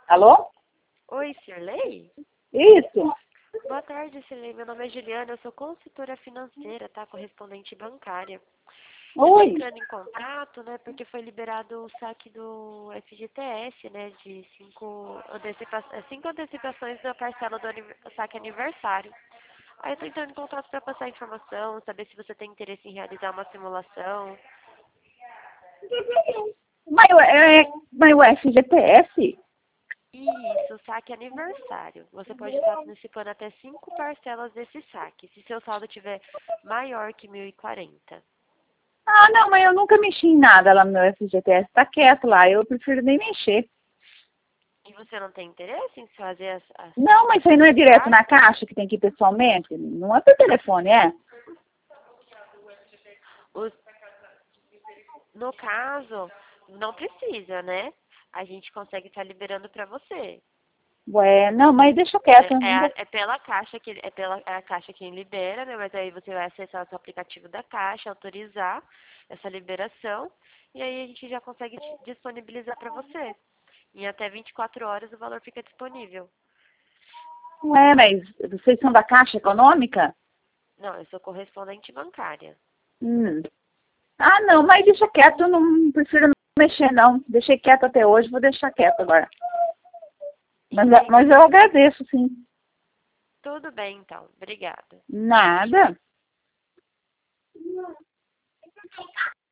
Alô? Oi, Cirlei? Isso. Boa tarde, Cirlei. Meu nome é Juliana, eu sou consultora financeira, tá? Correspondente bancária. Eu tô Oi. entrando em contato, né, porque foi liberado o saque do FGTS, né, de cinco antecipações da parcela do saque aniversário. Aí eu tô entrando em contato para passar informação, saber se você tem interesse em realizar uma simulação. Mas o FGTS? Isso, saque aniversário. Você pode estar antecipando até 5 parcelas desse saque, se seu saldo tiver maior que 1.040. Ah, não, mas eu nunca mexi em nada lá no meu FGTS. Tá quieto lá, eu prefiro nem mexer. E você não tem interesse em fazer Não, mas isso aí não é esse direto na saque? caixa que tem que ir pessoalmente? Não é por telefone, é? Os- No caso, não precisa, né? A gente consegue estar liberando para você. Ué, não, mas deixa Né? quieto. Eu É, não vou... é pela caixa que é a caixa quem libera, né? Mas aí você vai acessar o seu aplicativo da caixa, autorizar essa liberação e aí a gente já consegue disponibilizar para você. Em até 24 horas o valor fica disponível. Ué, mas vocês são da Caixa Econômica? Não, eu sou correspondente bancária. Hum. Ah, não, mas deixa quieto. Eu não prefiro não mexer, não. Deixei quieto até hoje, vou deixar quieto agora. Mas eu Entendi. agradeço, sim. Tudo bem, então. Obrigada. Nada.